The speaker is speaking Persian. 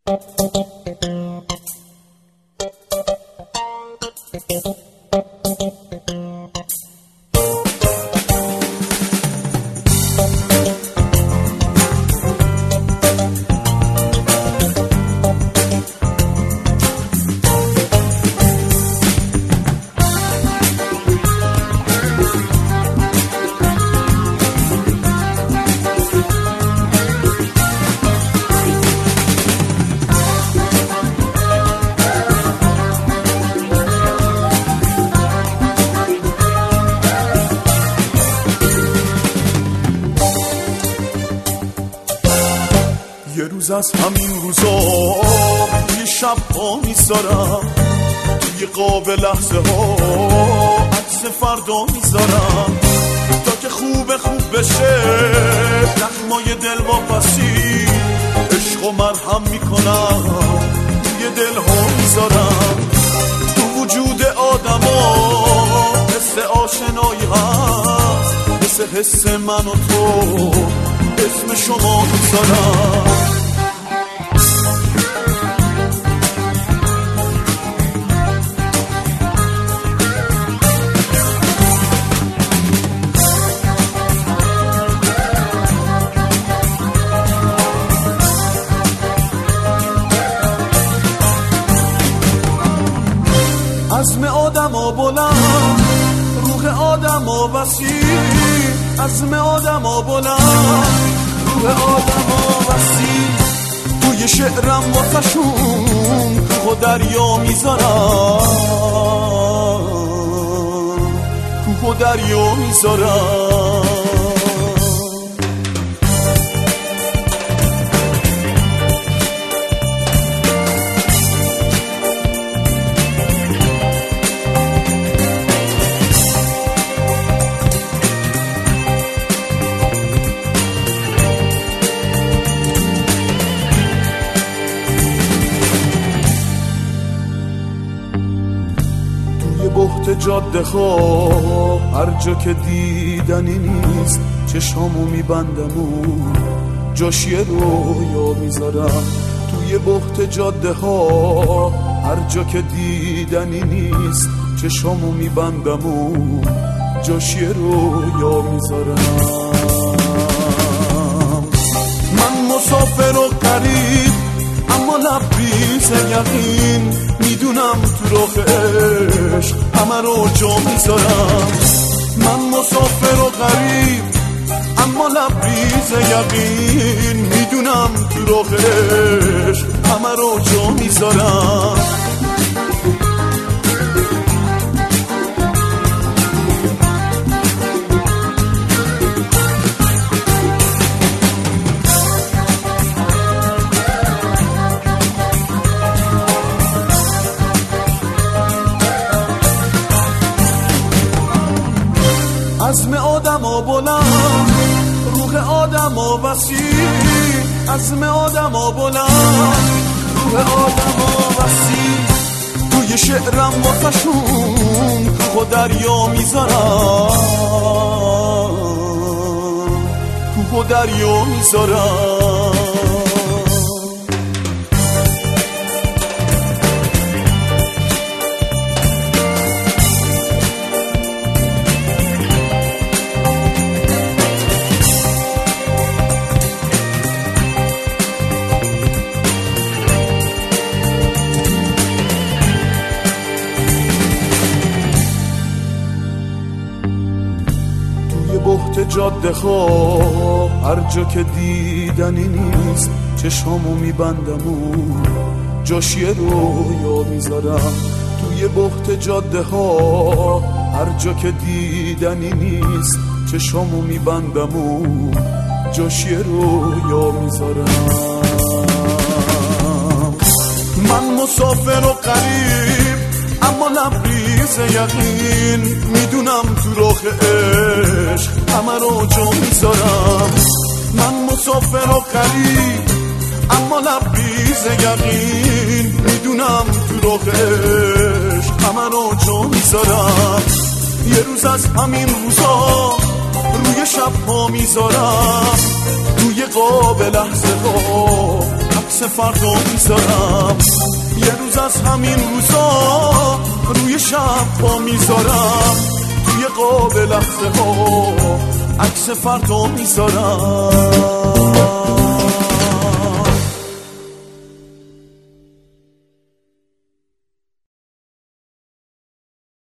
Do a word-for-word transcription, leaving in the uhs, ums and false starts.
یه روز از همین روزا یه شب ها میذارم توی قاب لحظه ها عکس فردا میذارم تا که خوب خوب بشه زخمای دل واپسی عشق و مرهم میکنم توی دل ها میذارم تو وجود آدم ها حس آشنایی هست مثل حس من و تو اسم شما میذارم عزم آدم ها بلند روح آدم ها وسیع عزم آدم ها بلند روح آدم ها وسیع توی شعرم واسشون کوه و دریا میذارم کوه و دریا میذارم بحت جاده ها هر جا که دیدنی نیست چشامو میبندم و جاش یه رویا میذارم توی بحت جاده ها هر جا که دیدنی نیست چشامو میبندم و جاش یه رویا میذارم من مسافر و غریب اما لبریز یقین میدونم تو راه عشق همه رو جا میذارم من مسافر و غریب اما لبریز یقین میدونم تو راه عشق همه رو جا میذارم عزم آدم ها بلند روح آدم ها وسیع عزم آدم ها بلند روح آدم ها وسیع توی شعرم واسشون کوه و دریا میذارم کوه و دریا میذارم بحت جاده ها هر جا که دیدنی نیست چشامو میبندم و جاش یه رویا میذارم توی بحت جاده ها هر جا که دیدنی نیست چشامو میبندم و جاش یه رویا میذارم من مسافر و غریب اما لبریز یقین میدونم تو راه عشق همه رو جا میذارم من مسافر و غریب اما لبریز یقین میدونم تو راه عشق همه رو جا میذارم یه روز از همین روزا روی شب ها میذارم توی قاب لحظه ها عکس فردا میذارم، یه روز از همین روزا روی شب پا میذارم، توی قاب لحظه ها عکس فردا میذارم.